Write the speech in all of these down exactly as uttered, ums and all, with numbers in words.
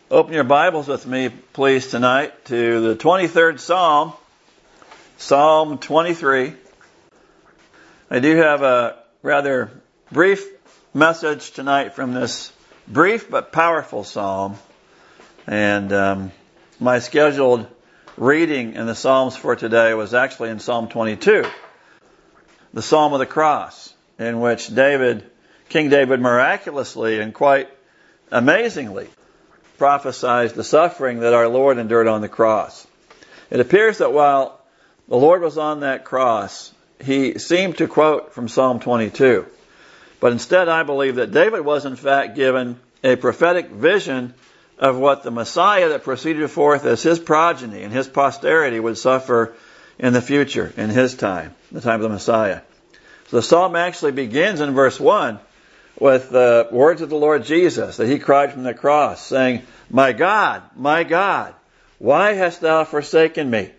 Open your Bibles with me, please, tonight to the twenty-third Psalm, Psalm twenty-three. I do have a rather brief message tonight from this brief but powerful psalm. And um, my scheduled reading in the Psalms for today was actually in Psalm twenty-two, the Psalm of the Cross, in which David, King David miraculously and quite amazingly prophesied the suffering that our Lord endured on the cross. It appears that while the Lord was on that cross, he seemed to quote from Psalm twenty-two. But instead, I believe that David was in fact given a prophetic vision of what the Messiah that proceeded forth as his progeny and his posterity would suffer in the future, in his time, the time of the Messiah. So the psalm actually begins in verse one with the words of the Lord Jesus that he cried from the cross, saying, "My God, my God, why hast thou forsaken me?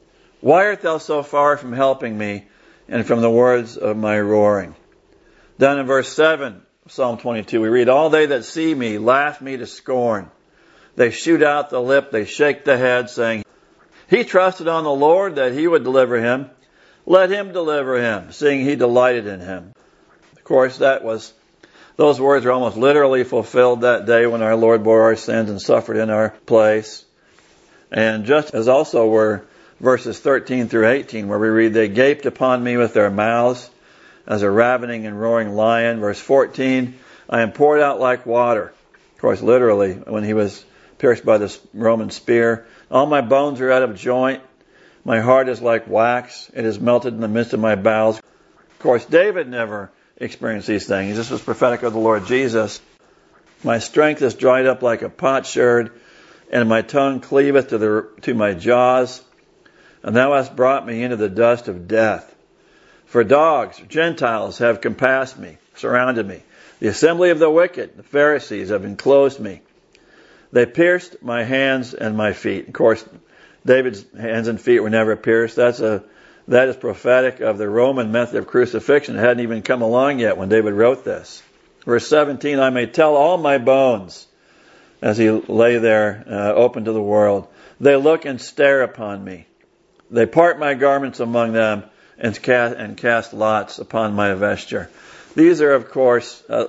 Why art thou so far from helping me and from the words of my roaring?" Down in verse seven, Psalm twenty-two, we read, "All they that see me laugh me to scorn. They shoot out the lip, they shake the head, saying, He trusted on the Lord that he would deliver him. Let him deliver him, seeing he delighted in him." Of course, that was Those words are almost literally fulfilled that day when our Lord bore our sins and suffered in our place. And just as also were verses thirteen through eighteen, where we read, "They gaped upon me with their mouths as a ravening and roaring lion." Verse fourteen, "I am poured out like water." Of course, literally, when he was pierced by the Roman spear. "All my bones are out of joint. My heart is like wax. It is melted in the midst of my bowels." Of course, David never experienced these things. This was prophetic of the Lord Jesus. "My strength is dried up like a potsherd, and my tongue cleaveth to the to my jaws. And thou hast brought me into the dust of death. For dogs, Gentiles, have compassed me, surrounded me. The assembly of the wicked, the Pharisees, have enclosed me. They pierced my hands and my feet." Of course, David's hands and feet were never pierced. That's a That is prophetic of the Roman method of crucifixion. It hadn't even come along yet when David wrote this. Verse seventeen, "I may tell all my bones," as he lay there uh, open to the world. "They look and stare upon me. They part my garments among them and cast, and cast lots upon my vesture." These are, of course, uh,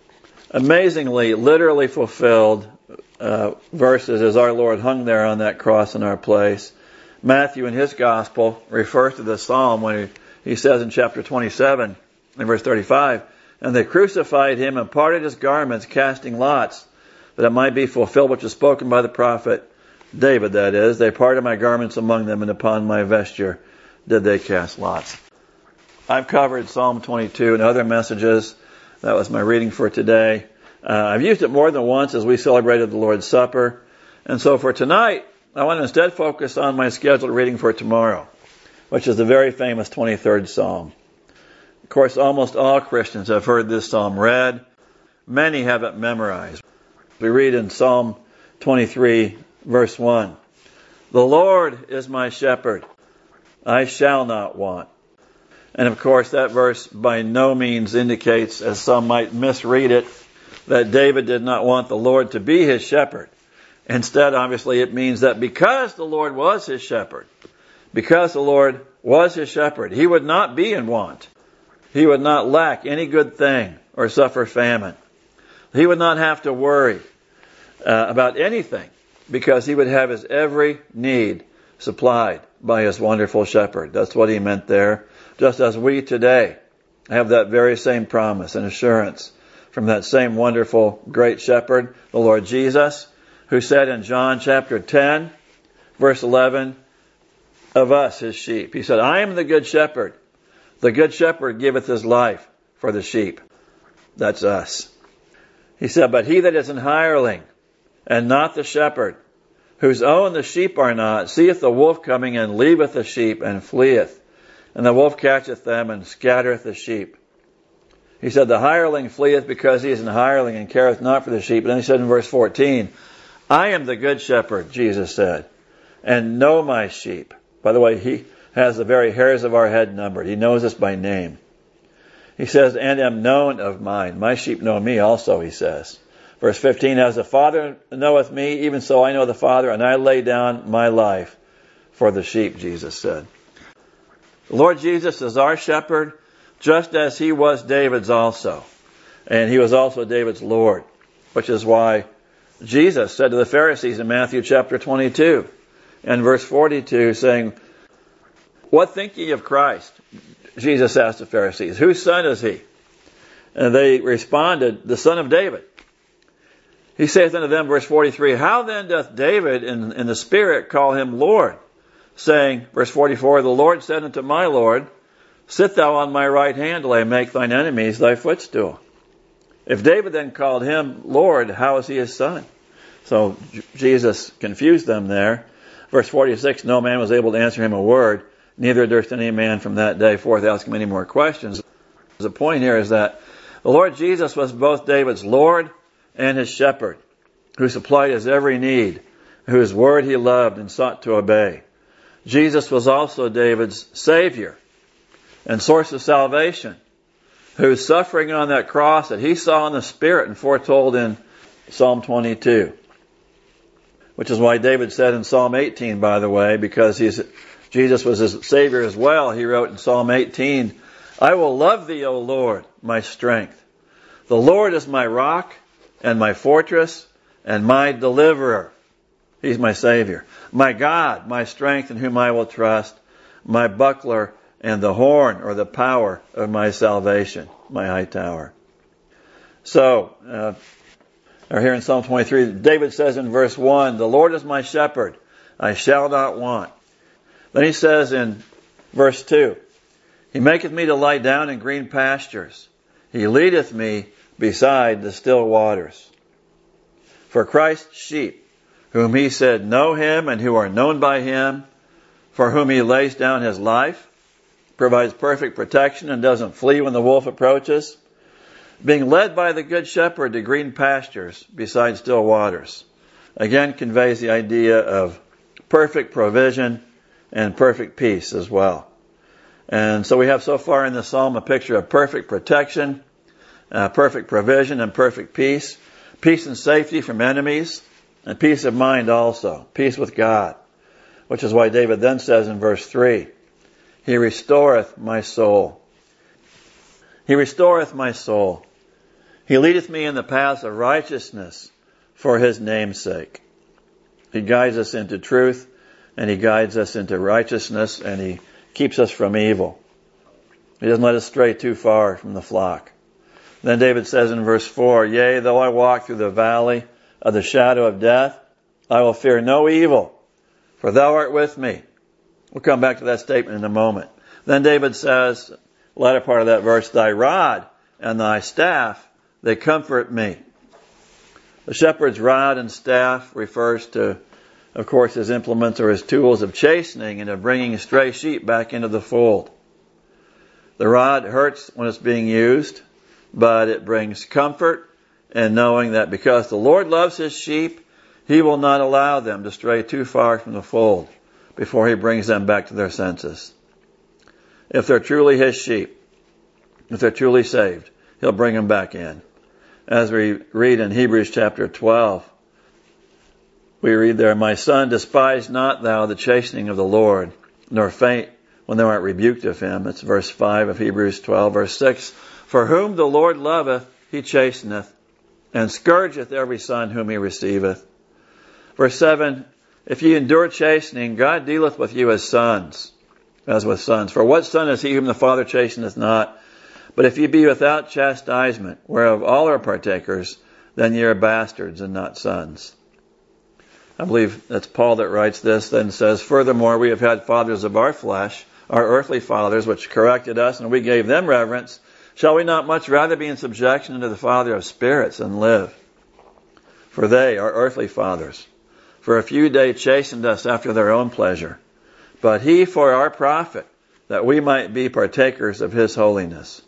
amazingly, literally fulfilled uh, verses as our Lord hung there on that cross in our place. Matthew in his gospel refers to this psalm when he, he says in chapter twenty-seven, in verse thirty-five, "And they crucified him and parted his garments, casting lots, that it might be fulfilled which was spoken by the prophet David, that is, they parted my garments among them, and upon my vesture did they cast lots." I've covered Psalm twenty-two and other messages. That was my reading for today. Uh, I've used it more than once as we celebrated the Lord's Supper. And so for tonight, I want to instead focus on my scheduled reading for tomorrow, which is the very famous twenty-third Psalm. Of course, almost all Christians have heard this psalm read. Many have it memorized. We read in Psalm twenty-three, verse one, "The Lord is my shepherd. I shall not want." And of course, that verse by no means indicates, as some might misread it, that David did not want the Lord to be his shepherd. Instead, obviously, it means that because the Lord was his shepherd, because the Lord was his shepherd, he would not be in want. He would not lack any good thing or suffer famine. He would not have to worry uh, about anything because he would have his every need supplied by his wonderful shepherd. That's what he meant there. Just as we today have that very same promise and assurance from that same wonderful great shepherd, the Lord Jesus, who said in John chapter ten, verse eleven, of us, his sheep. He said, "I am the good shepherd. The good shepherd giveth his life for the sheep." That's us. He said, "But he that is an hireling, and not the shepherd, whose own the sheep are not, seeth the wolf coming, and leaveth the sheep, and fleeth. And the wolf catcheth them, and scattereth the sheep." He said, "The hireling fleeth because he is an hireling, and careth not for the sheep." And then he said in verse fourteen, "I am the good shepherd," Jesus said, "and know my sheep." By the way, he has the very hairs of our head numbered. He knows us by name. He says, "And am known of mine." My sheep know me also, he says. Verse fifteen, as the Father knoweth me, even so I know the Father, and I lay down my life for the sheep, Jesus said. The Lord Jesus is our shepherd, just as he was David's also. And he was also David's Lord, which is why Jesus said to the Pharisees in Matthew chapter twenty-two and verse forty-two, saying, what think ye of Christ? Jesus asked the Pharisees, whose son is he? And they responded, the son of David. He saith unto them, verse forty-three, how then doth David in, in the Spirit call him Lord? Saying, verse forty-four, the Lord said unto my Lord, sit thou on my right hand till I make thine enemies thy footstool. If David then called him Lord, how is he his son? So J- Jesus confused them there. Verse forty-six, no man was able to answer him a word, neither durst any man from that day forth ask him any more questions. The point here is that the Lord Jesus was both David's Lord and his shepherd, who supplied his every need, whose word he loved and sought to obey. Jesus was also David's Savior and source of salvation, whose suffering on that cross that he saw in the Spirit and foretold in Psalm twenty-two. Which is why David said in Psalm eighteen, by the way, because he's, Jesus was his Savior as well, he wrote in Psalm eighteen, I will love thee, O Lord, my strength. The Lord is my rock and my fortress and my deliverer. He's my Savior. My God, my strength in whom I will trust, my buckler and the horn or the power of my salvation, my high tower. So, uh, or here in Psalm twenty-three, David says in verse one, the Lord is my shepherd, I shall not want. Then he says in verse two, he maketh me to lie down in green pastures. He leadeth me beside the still waters. For Christ's sheep, whom he said know him and who are known by him, for whom he lays down his life, provides perfect protection and doesn't flee when the wolf approaches, being led by the good shepherd to green pastures beside still waters, again conveys the idea of perfect provision and perfect peace as well. And so we have so far in the psalm a picture of perfect protection, uh, perfect provision, and perfect peace. Peace and safety from enemies, and peace of mind also. Peace with God. Which is why David then says in verse three, he restoreth my soul. He restoreth my soul. He leadeth me in the paths of righteousness for his name's sake. He guides us into truth, and he guides us into righteousness, and he keeps us from evil. He doesn't let us stray too far from the flock. Then David says in verse four, yea, though I walk through the valley of the shadow of death, I will fear no evil, for thou art with me. We'll come back to that statement in a moment. Then David says, the latter part of that verse, thy rod and thy staff, they comfort me. The shepherd's rod and staff refers to, of course, his implements or his tools of chastening and of bringing stray sheep back into the fold. The rod hurts when it's being used, but it brings comfort in knowing that because the Lord loves his sheep, he will not allow them to stray too far from the fold before he brings them back to their senses. If they're truly his sheep, if they're truly saved, he'll bring them back in. As we read in Hebrews chapter twelve, we read there, my son, despise not thou the chastening of the Lord, nor faint when thou art rebuked of him. That's verse five of Hebrews twelve. Verse six, for whom the Lord loveth, he chasteneth, and scourgeth every son whom he receiveth. Verse seven, if ye endure chastening, God dealeth with you as sons, as with sons. For what son is he whom the Father chasteneth not? But if ye be without chastisement, whereof all are partakers, then ye are bastards and not sons. I believe that's Paul that writes this, then says, furthermore, we have had fathers of our flesh, our earthly fathers, which corrected us, and we gave them reverence. Shall we not much rather be in subjection unto the Father of spirits and live? For they, our earthly fathers, for a few days chastened us after their own pleasure, but he for our profit, that we might be partakers of his holiness.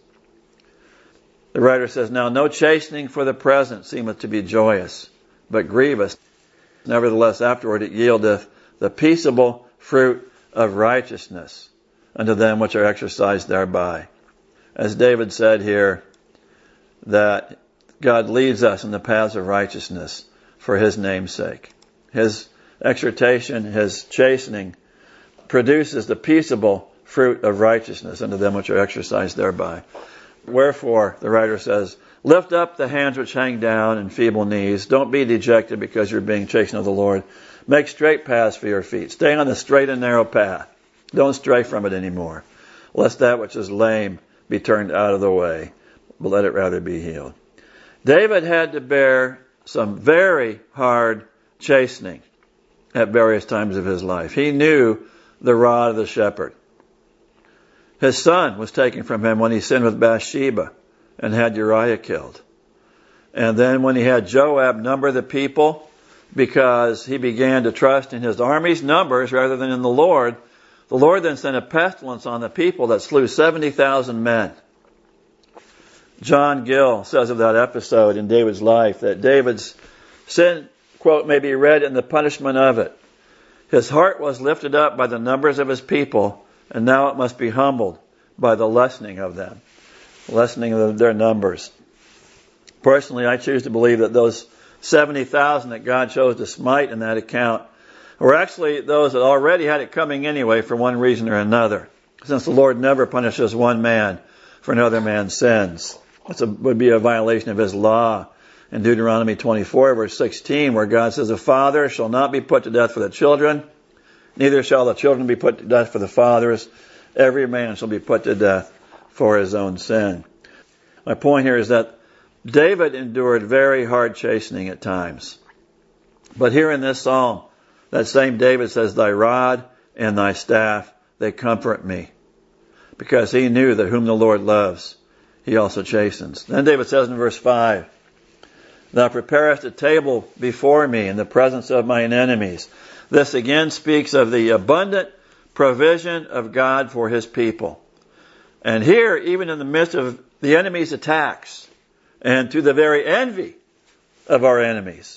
The writer says, now no chastening for the present seemeth to be joyous, but grievous. Nevertheless, afterward it yieldeth the peaceable fruit of righteousness unto them which are exercised thereby. As David said here, that God leads us in the paths of righteousness for His name's sake. His exhortation, His chastening, produces the peaceable fruit of righteousness unto them which are exercised thereby. Wherefore, the writer says, lift up the hands which hang down and feeble knees. Don't be dejected because you're being chastened of the Lord. Make straight paths for your feet. Stay on the straight and narrow path. Don't stray from it anymore. Lest that which is lame be turned out of the way, but let it rather be healed. David had to bear some very hard chastening at various times of his life. He knew the rod of the shepherd. His son was taken from him when he sinned with Bathsheba and had Uriah killed. And then when he had Joab number the people because he began to trust in his army's numbers rather than in the Lord, the Lord then sent a pestilence on the people that slew seventy thousand men. John Gill says of that episode in David's life that David's sin, quote, may be read in the punishment of it. His heart was lifted up by the numbers of his people, and now it must be humbled by the lessening of them, lessening of their numbers. Personally, I choose to believe that those seventy thousand that God chose to smite in that account were actually those that already had it coming anyway for one reason or another, since the Lord never punishes one man for another man's sins. It would be a violation of His law in Deuteronomy twenty-four, verse sixteen, where God says, a father shall not be put to death for the children, neither shall the children be put to death for the fathers. Every man shall be put to death for his own sin. My point here is that David endured very hard chastening at times. But here in this psalm, that same David says, thy rod and thy staff, they comfort me. Because he knew that whom the Lord loves, He also chastens. Then David says in verse five, thou preparest a table before me in the presence of mine enemies. This again speaks of the abundant provision of God for His people. And here, even in the midst of the enemy's attacks, and to the very envy of our enemies,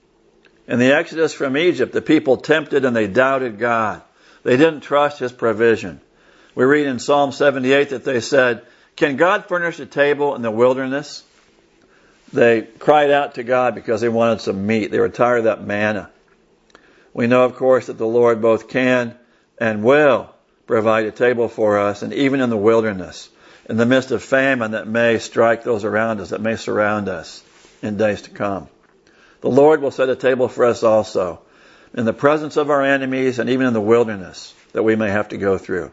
in the exodus from Egypt, the people tempted and they doubted God. They didn't trust His provision. We read in Psalm seventy-eight that they said, can God furnish a table in the wilderness? They cried out to God because they wanted some meat. They were tired of that manna. We know, of course, that the Lord both can and will provide a table for us, and even in the wilderness, in the midst of famine that may strike those around us, that may surround us in days to come. The Lord will set a table for us also, in the presence of our enemies and even in the wilderness that we may have to go through.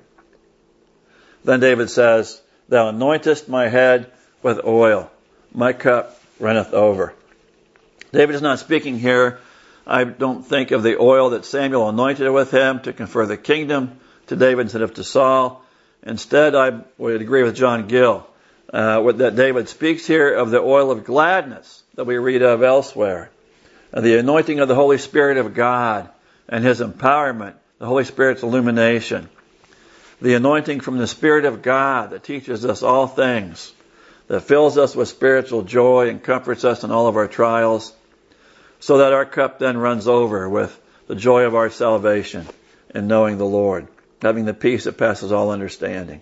Then David says, thou anointest my head with oil. My cup runneth over. David is not speaking here, I don't think, of the oil that Samuel anointed with him to confer the kingdom to David instead of to Saul. Instead, I would agree with John Gill uh, that David speaks here of the oil of gladness that we read of elsewhere. Uh, the anointing of the Holy Spirit of God and His empowerment, the Holy Spirit's illumination. The anointing from the Spirit of God that teaches us all things, that fills us with spiritual joy and comforts us in all of our trials, so that our cup then runs over with the joy of our salvation in knowing the Lord, having the peace that passes all understanding.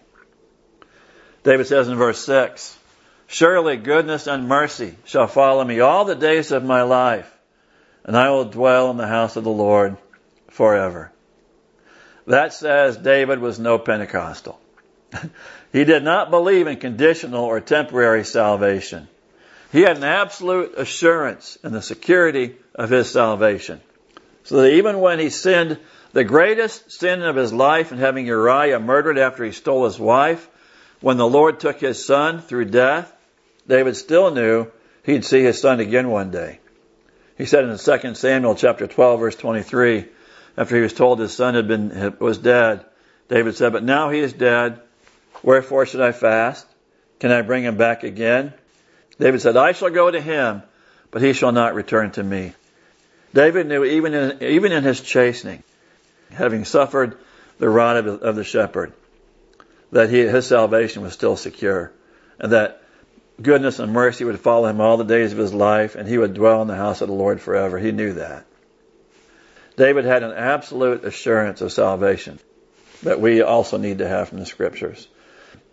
David says in verse six, surely goodness and mercy shall follow me all the days of my life, and I will dwell in the house of the Lord forever. That says David was no Pentecostal. He did not believe in conditional or temporary salvation. He had an absolute assurance in the security of his salvation. So that even when he sinned the greatest sin of his life in having Uriah murdered after he stole his wife, when the Lord took his son through death, David still knew he'd see his son again one day. He said in Second Samuel chapter twelve, verse twenty-three, after he was told his son had been was dead, David said, but now he is dead. Wherefore should I fast? Can I bring him back again? David said, I shall go to him, but he shall not return to me. David knew even in, even in his chastening, having suffered the rod of, of the shepherd, that he, his salvation was still secure, and that goodness and mercy would follow him all the days of his life, and he would dwell in the house of the Lord forever. He knew that. David had an absolute assurance of salvation that we also need to have from the Scriptures.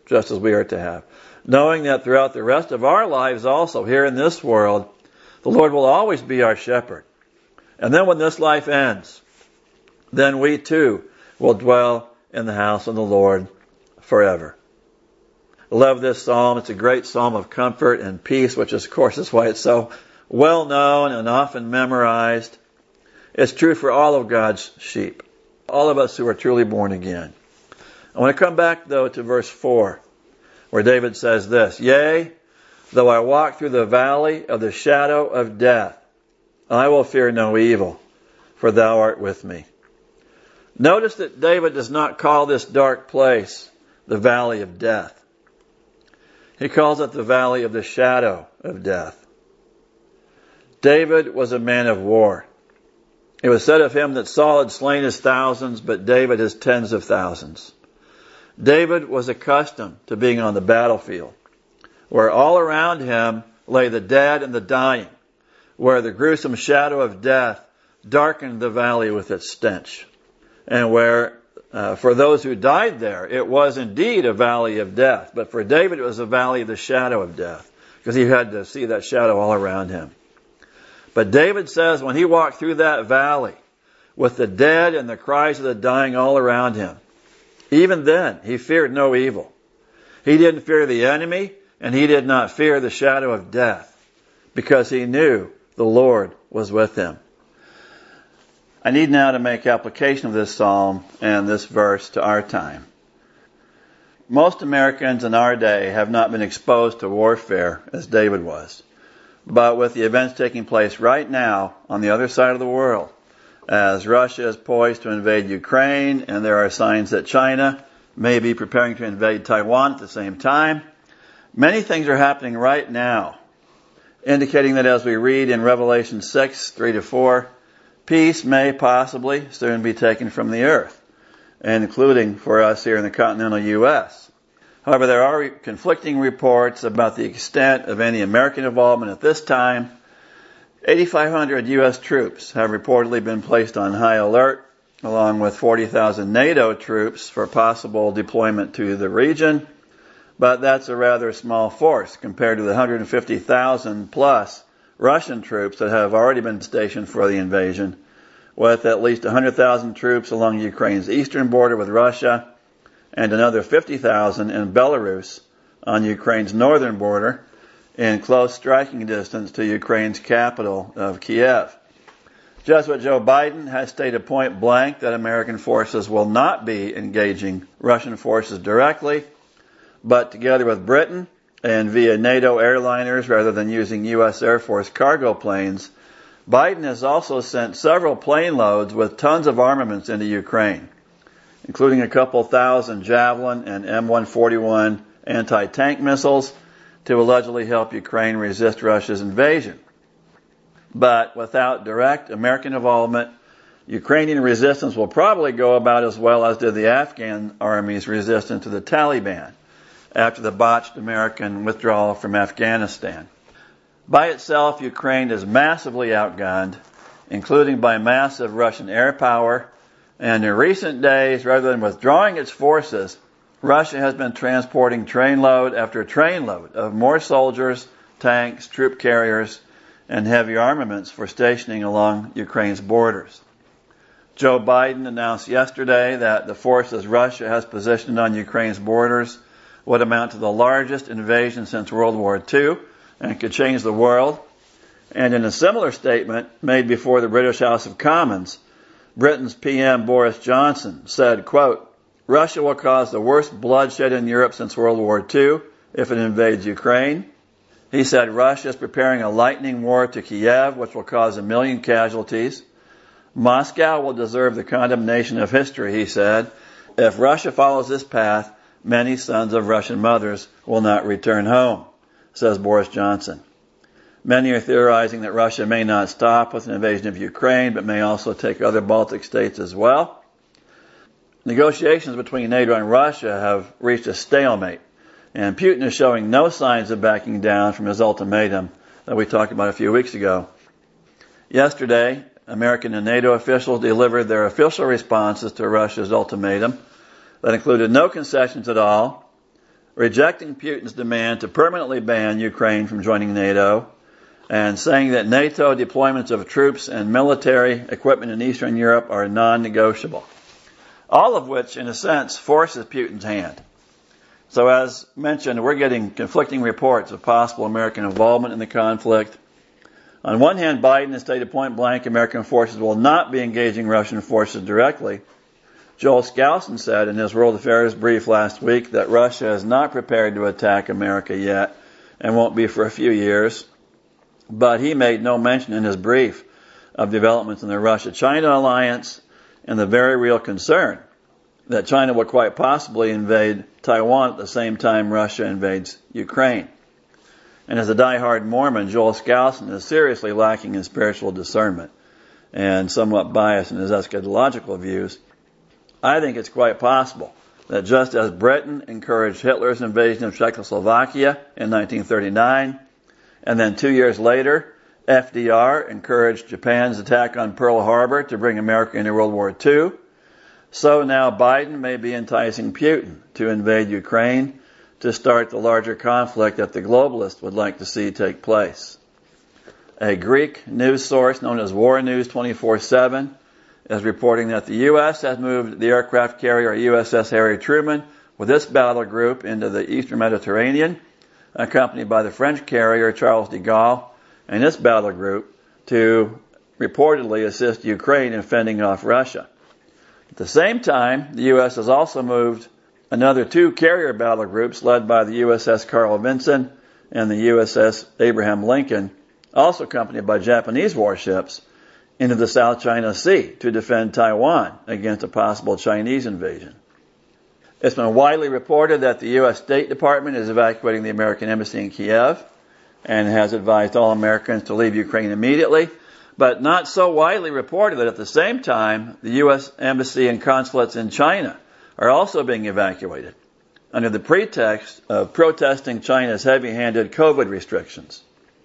just as we are to have. Knowing that throughout the rest of our lives also, here in this world, the Lord will always be our shepherd. And then when this life ends, then we too will dwell in the house of the Lord forever. I love this psalm. It's a great psalm of comfort and peace, which of course is why it's so well known and often memorized. It's true for all of God's sheep, all of us who are truly born again. I want to come back though to verse four, where David says this, Yea, though I walk through the valley of the shadow of death, I will fear no evil, for thou art with me. Notice that David does not call this dark place the valley of death. He calls it the valley of the shadow of death. David was a man of war. It was said of him that Saul had slain his thousands, but David his tens of thousands. David was accustomed to being on the battlefield, where all around him lay the dead and the dying, where the gruesome shadow of death darkened the valley with its stench, and where, uh, for those who died there, it was indeed a valley of death. But for David, it was a valley of the shadow of death, because he had to see that shadow all around him. But David says when he walked through that valley, with the dead and the cries of the dying all around him, even then, he feared no evil. He didn't fear the enemy, and he did not fear the shadow of death, because he knew the Lord was with him. I need now to make application of this psalm and this verse to our time. Most Americans in our day have not been exposed to warfare as David was. But with the events taking place right now on the other side of the world, as Russia is poised to invade Ukraine, and there are signs that China may be preparing to invade Taiwan at the same time, many things are happening right now, indicating that as we read in Revelation six, three to four, peace may possibly soon be taken from the earth, including for us here in the continental U S. However, there are conflicting reports about the extent of any American involvement at this time. eighty-five hundred U S troops have reportedly been placed on high alert, along with forty thousand NATO troops for possible deployment to the region. But that's a rather small force compared to the one hundred fifty thousand plus Russian troops that have already been stationed for the invasion, with at least one hundred thousand troops along Ukraine's eastern border with Russia, and another fifty thousand in Belarus on Ukraine's northern border, in close striking distance to Ukraine's capital of Kiev. Jesuit Joe Biden has stated point blank that American forces will not be engaging Russian forces directly, but together with Britain and via NATO airliners rather than using U S Air Force cargo planes, Biden has also sent several plane loads with tons of armaments into Ukraine, including a couple thousand Javelin and M one forty-one anti-tank missiles to allegedly help Ukraine resist Russia's invasion. But without direct American involvement, Ukrainian resistance will probably go about as well as did the Afghan army's resistance to the Taliban after the botched American withdrawal from Afghanistan. By itself, Ukraine is massively outgunned, including by massive Russian air power, and in recent days, rather than withdrawing its forces, Russia has been transporting trainload after trainload of more soldiers, tanks, troop carriers, and heavy armaments for stationing along Ukraine's borders. Joe Biden announced yesterday that the forces Russia has positioned on Ukraine's borders would amount to the largest invasion since World War Two and could change the world. And in a similar statement made before the British House of Commons, Britain's P M Boris Johnson said, quote, Russia will cause the worst bloodshed in Europe since World War Two if it invades Ukraine. He said Russia is preparing a lightning war to Kiev, which will cause a million casualties. Moscow will deserve the condemnation of history, he said. If Russia follows this path, many sons of Russian mothers will not return home, says Boris Johnson. Many are theorizing that Russia may not stop with an invasion of Ukraine, but may also take other Baltic states as well. Negotiations between NATO and Russia have reached a stalemate, and Putin is showing no signs of backing down from his ultimatum that we talked about a few weeks ago. Yesterday, American and NATO officials delivered their official responses to Russia's ultimatum that included no concessions at all, rejecting Putin's demand to permanently ban Ukraine from joining NATO, and saying that NATO deployments of troops and military equipment in Eastern Europe are non-negotiable. All of which, in a sense, forces Putin's hand. So as mentioned, we're getting conflicting reports of possible American involvement in the conflict. On one hand, Biden has stated point blank American forces will not be engaging Russian forces directly. Joel Skousen said in his World Affairs brief last week that Russia is not prepared to attack America yet and won't be for a few years. But he made no mention in his brief of developments in the Russia-China alliance and the very real concern that China will quite possibly invade Taiwan at the same time Russia invades Ukraine. And as a diehard Mormon, Joel Skousen is seriously lacking in spiritual discernment and somewhat biased in his eschatological views. I think it's quite possible that just as Britain encouraged Hitler's invasion of Czechoslovakia in nineteen thirty-nine, and then two years later, F D R encouraged Japan's attack on Pearl Harbor to bring America into World War Two, so now Biden may be enticing Putin to invade Ukraine to start the larger conflict that the globalists would like to see take place. A Greek news source known as War News twenty-four seven is reporting that the U S has moved the aircraft carrier U S S Harry Truman with its battle group into the Eastern Mediterranean, accompanied by the French carrier Charles de Gaulle and its battle group to reportedly assist Ukraine in fending off Russia. At the same time, the U S has also moved another two carrier battle groups led by the U S S Carl Vinson and the U S S Abraham Lincoln, also accompanied by Japanese warships, into the South China Sea to defend Taiwan against a possible Chinese invasion. It's been widely reported that the U S State Department is evacuating the American embassy in Kiev and has advised all Americans to leave Ukraine immediately, but not so widely reported that at the same time, the U S embassy and consulates in China are also being evacuated under the pretext of protesting China's heavy-handed COVID restrictions.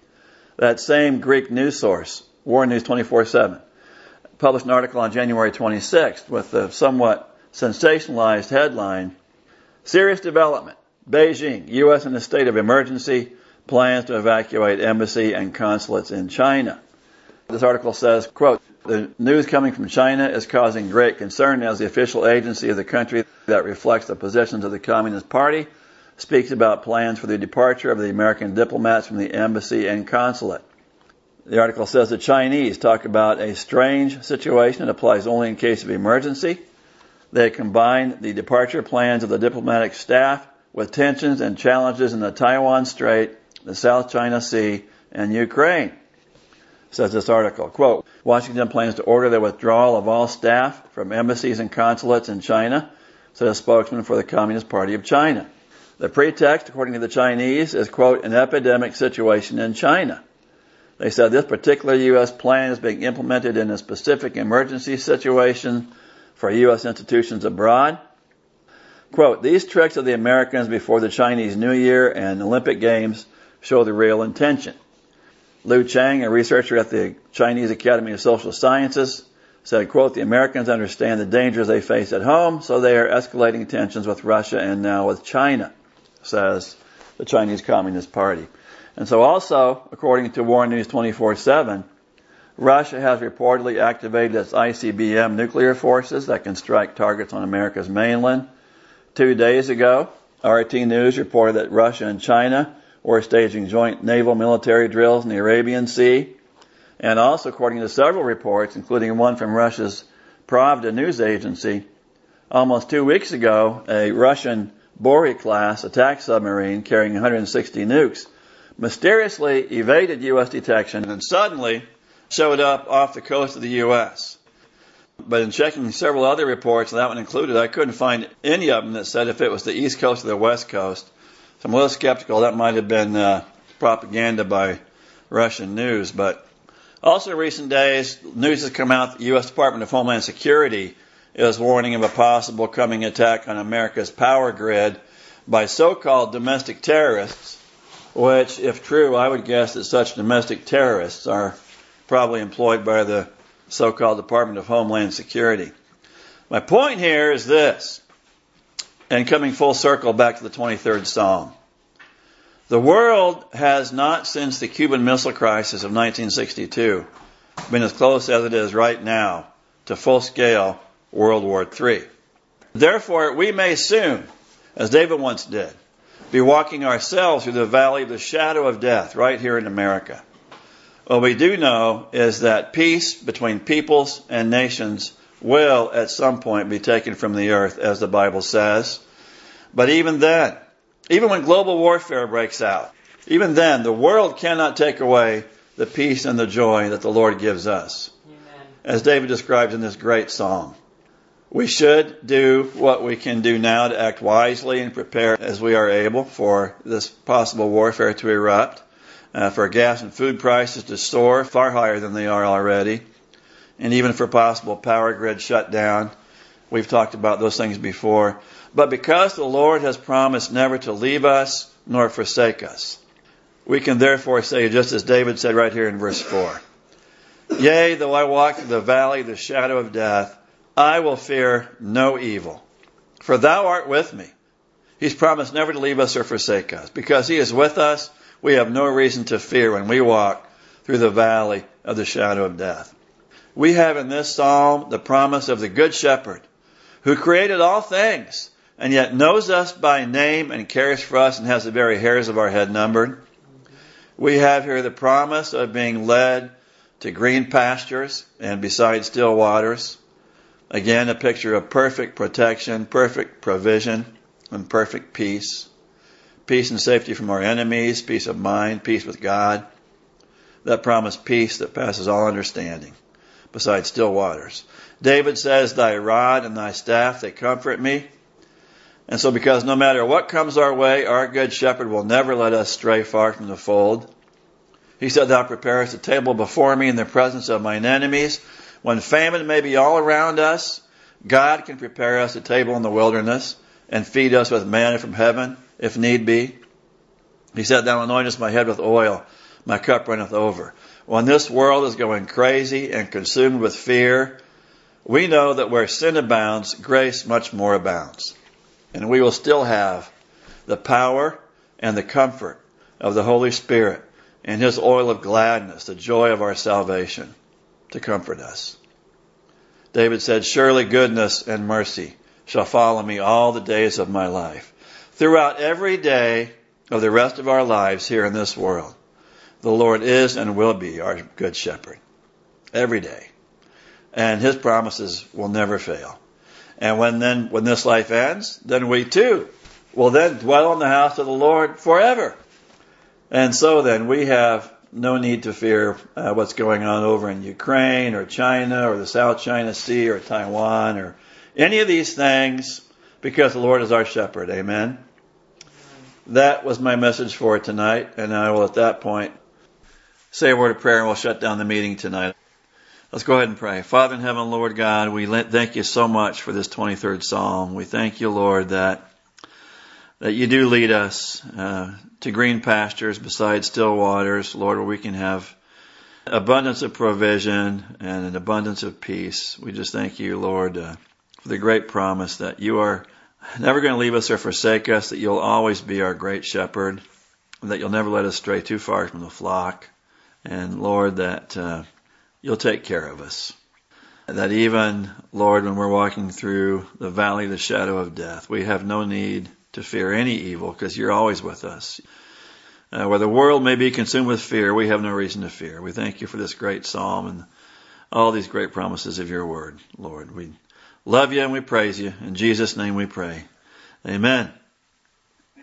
That same Greek news source, War News twenty-four seven, published an article on January twenty-sixth with the somewhat sensationalized headline, Serious Development, Beijing, U S in a state of emergency, plans to evacuate embassy and consulates in China. This article says, quote, the news coming from China is causing great concern as the official agency of the country that reflects the positions of the Communist Party speaks about plans for the departure of the American diplomats from the embassy and consulate. The article says the Chinese talk about a strange situation that applies only in case of emergency. They combine the departure plans of the diplomatic staff with tensions and challenges in the Taiwan Strait, the South China Sea, and Ukraine, says this article. Quote, Washington plans to order the withdrawal of all staff from embassies and consulates in China, said a spokesman for the Communist Party of China. The pretext, according to the Chinese, is, quote, an epidemic situation in China. They said this particular U S plan is being implemented in a specific emergency situation for U S institutions abroad. Quote, these tricks of the Americans before the Chinese New Year and Olympic Games show the real intention. Liu Chang, a researcher at the Chinese Academy of Social Sciences, said, quote, the Americans understand the dangers they face at home, so they are escalating tensions with Russia and now with China, says the Chinese Communist Party. And so also, according to War News twenty-four seven, Russia has reportedly activated its I C B M nuclear forces that can strike targets on America's mainland. Two days ago, R T News reported that Russia and China were staging joint naval military drills in the Arabian Sea. And also, according to several reports, including one from Russia's Pravda news agency, almost two weeks ago, a Russian Bory-class attack submarine carrying one hundred sixty nukes mysteriously evaded U S detection and suddenly showed up off the coast of the U S. But in checking several other reports, that one included, I couldn't find any of them that said if it was the East Coast or the West Coast. So I'm a little skeptical that might have been uh, propaganda by Russian news. But also in recent days, news has come out that the U S Department of Homeland Security is warning of a possible coming attack on America's power grid by so-called domestic terrorists, which, if true, I would guess that such domestic terrorists are probably employed by the so-called Department of Homeland Security. My point here is this. And coming full circle back to the twenty-third Psalm. The world has not, since the Cuban Missile Crisis of nineteen sixty-two, been as close as it is right now to full-scale World War Three. Therefore, we may soon, as David once did, be walking ourselves through the valley of the shadow of death right here in America. What we do know is that peace between peoples and nations will at some point be taken from the earth, as the Bible says. But even then, even when global warfare breaks out, even then, the world cannot take away the peace and the joy that the Lord gives us. Amen. As David describes in this great psalm. We should do what we can do now to act wisely and prepare as we are able for this possible warfare to erupt, uh, for gas and food prices to soar far higher than they are already, and even for possible power grid shutdown. We've talked about those things before. But because the Lord has promised never to leave us nor forsake us, we can therefore say, just as David said right here in verse four, Yea, though I walk through the valley of the shadow of death, I will fear no evil, for thou art with me. He's promised never to leave us or forsake us. Because he is with us, we have no reason to fear when we walk through the valley of the shadow of death. We have in this psalm the promise of the Good Shepherd, who created all things, and yet knows us by name and cares for us and has the very hairs of our head numbered. We have here the promise of being led to green pastures and beside still waters. Again, a picture of perfect protection, perfect provision, and perfect peace. Peace and safety from our enemies, peace of mind, peace with God. That promised peace that passes all understanding, beside still waters. David says, Thy rod and thy staff, they comfort me. And so because no matter what comes our way, our good shepherd will never let us stray far from the fold. He said, Thou preparest a table before me in the presence of mine enemies. When famine may be all around us, God can prepare us a table in the wilderness and feed us with manna from heaven, if need be. He said, Thou anointest my head with oil, my cup runneth over. When this world is going crazy and consumed with fear, we know that where sin abounds, grace much more abounds. And we will still have the power and the comfort of the Holy Spirit and His oil of gladness, the joy of our salvation, to comfort us. David said, Surely goodness and mercy shall follow me all the days of my life. Throughout every day of the rest of our lives here in this world, the Lord is and will be our good shepherd. Every day. And His promises will never fail. And when then, when this life ends, then we too will then dwell in the house of the Lord forever. And so then we have no need to fear uh, what's going on over in Ukraine or China or the South China Sea or Taiwan or any of these things, because the Lord is our shepherd. Amen. That was my message for tonight, and I will at that point say a word of prayer and we'll shut down the meeting tonight. Let's go ahead and pray. Father in heaven, Lord God, we thank you so much for this twenty-third Psalm. We thank you, Lord, that that you do lead us uh, to green pastures beside still waters, Lord, where we can have abundance of provision and an abundance of peace. We just thank you, Lord, uh, for the great promise that you are never going to leave us or forsake us, that you'll always be our great shepherd, and that you'll never let us stray too far from the flock. And Lord, that uh, you'll take care of us. That even, Lord, when we're walking through the valley of the shadow of death, we have no need to fear any evil, because you're always with us. Uh, where the world may be consumed with fear, we have no reason to fear. We thank you for this great psalm and all these great promises of your word, Lord. We love you and we praise you. In Jesus' name we pray. Amen.